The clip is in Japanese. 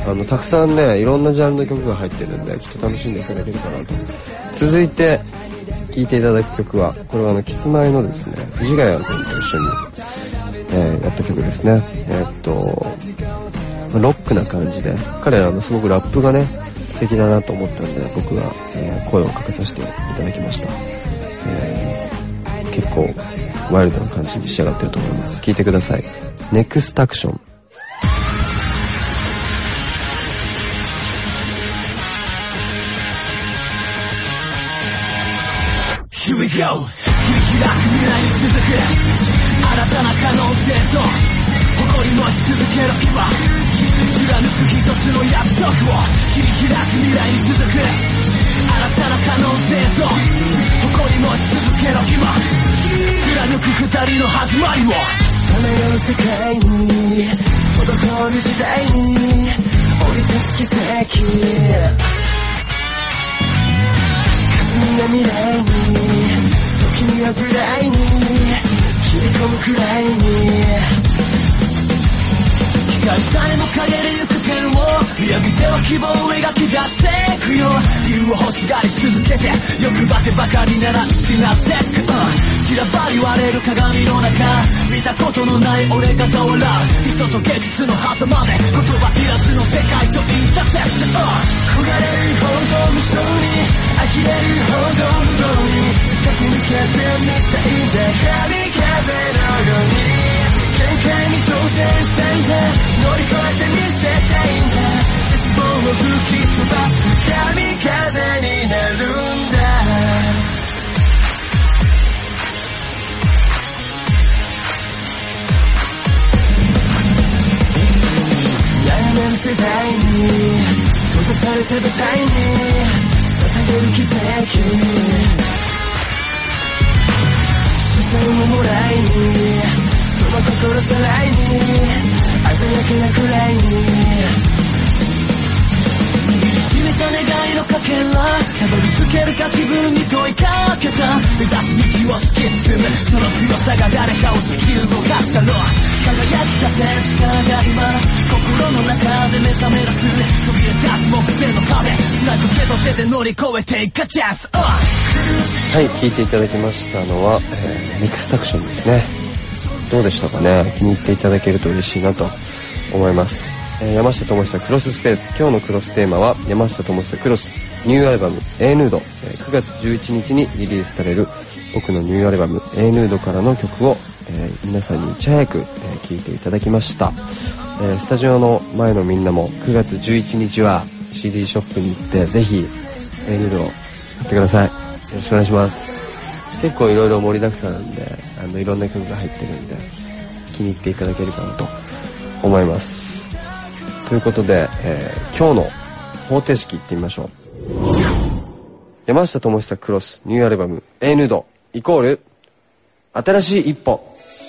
たくさんねいろんなジャンルの曲が入ってるんできっと楽しんでいただけるかなと。続いて聴いていただく曲はこれはキスマイのですね藤ヶ谷君と一緒に、やった曲ですね。ロックな感じで彼らすごくラップがね素敵だなと思ったんで僕が、声をかけさせていただきました。結構ワイルドな感じに仕上がってると思います。聴いてください。ネクストアクション。 Here we go 切り開く未来に続く新たな可能性と誇り持ち続けろ今貫く一つの約束を切り開く未来に続く新たな可能性と誇り持ち続けろ今貫く二人の始まりをさまよう世界に滞る時代に降り立つ奇跡未来に時にはブライに切り込むくらいに光さえも陰で行く剣を見上げては希望を描き出していくよ理由を欲しがり続けて欲張ってばかりなら失っていく散らばり割れる鏡の中見たことのない俺がざわらう理想と現実の狭間で言葉いらずの世界とインターセプト焦がれるほど無性に呆れるほど無謀に駆け抜けてみたいんだ神風のように限界に挑戦したいんだ乗り越えてみせたいんだ絶望を吹き飛ばす神風になるんだ悩める世代に閉ざされた舞台に捧げる奇跡視線をもらいにその心さらいに鮮やかなくらいに握りしめた願いのかけらたどり着けるか自分に問いかけた目指す道を突き進むその強さが誰かを突き動かしたの輝き出せる力が今心の中で目覚めらすそびえ立つ木製の壁繋ぐ手と手で乗り越えていくチャンスはい、聴いていただきましたのは、ネクストアクションですね。どうでしたかね。気に入っていただけると嬉しいなと思います。山下智久クロススペース。今日のクロステーマは山下智久クロスニューアルバム A ヌード、9月11日にリリースされる僕のニューアルバム A ヌードからの曲を、皆さんにいち早く聴いていただきました。スタジオの前のみんなも9月11日は CD ショップに行ってぜひ A ヌードを買ってください。よろしくお願いします。結構いろいろ盛りだくさんなんでいろんな曲が入ってるんで気に入っていただけるかなと思います。ということで、今日の方程式いってみましょう。山下智久クロスニューアルバム A ヌードイコール新しい一歩。